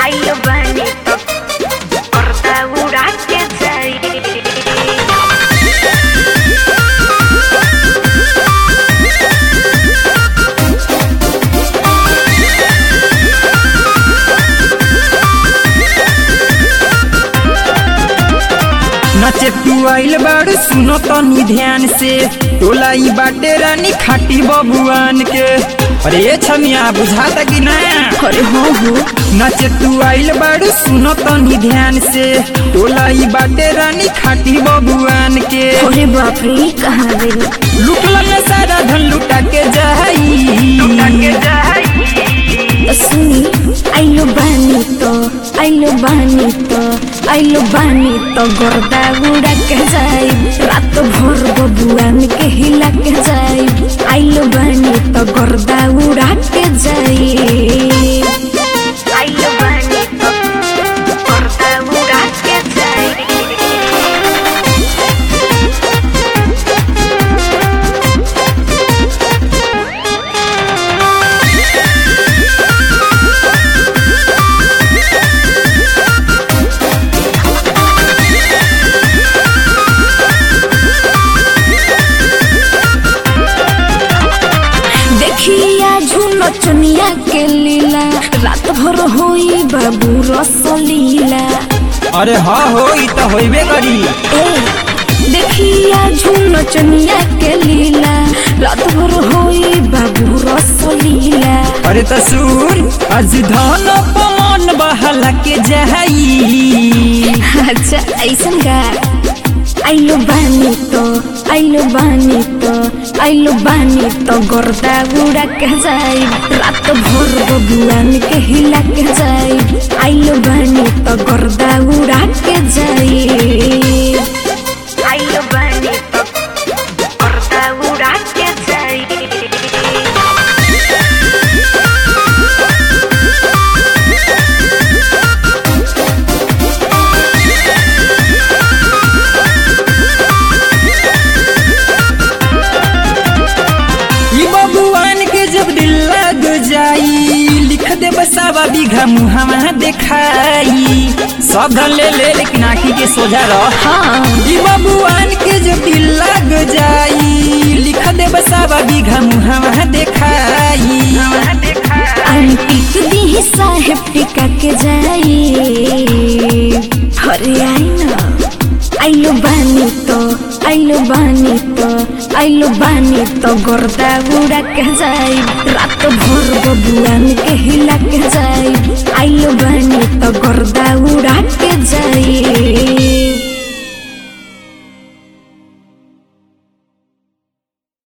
आइलो बानी तो पर्दा उड़ा के जाई। नचे तू आइल बाड़ सुनो तनी ध्यान से, टोला ई बाटे रानी खाटी बबुआन के। अरे ये छमिया बुझाता कि ना? अरे हो नचे तू आइल बाड़ सुनो तनी ध्यान से, टोला ई बाटे रानी खाटी बबुआन के। अरे बाप रे कहाँ गई? लुटला में सारा धन लुटा के जाई, लुटा के जाई। सुनी आइलो बानी तो आइलो बानी तो आइलो बानी तो गर्दा उड़ा के जाई, रात भर बबुआन के हिला के जाई। आइलो बानी तो गर्दा उड़ा के जाई। आइलो बानी तो गर्दा उड़ा के जाई। चनिया के लीला रात भर होई बाबू रसलीला। अरे हाँ होई तो होइबे करी। देखिया झूम चनिया के लीला रात भर होई बाबू रसलीला। अरे तो सुन आज धन पवन बहला के जाई। अच्छा ऐसन का? आइलो बानी तो आइलो बानी तो आइलो बानी तो गर्दा उड़ा के जाई, रात भर बबुआन के हिला के जाई। आइलो बानी तो गर्दा उड़ा के जाई। आइलो बानी तो गर्दा उड़ा के जाई। लिख दे बसावा बीघा मुहावा देखाई, सब धन ले ले लेकिन आँखी के सोझा रह। ई बबुआन के जब दिल लग जाई, लिख दे बसावा बीघा मुहावा देखाई। अंतिक दी साहेब टिका के जाई। अरे आई ना आइलो बानी तो आइलो बानी तो आइलो बानी तो गर्दा उड़ा के जाई, रात भर बबुआ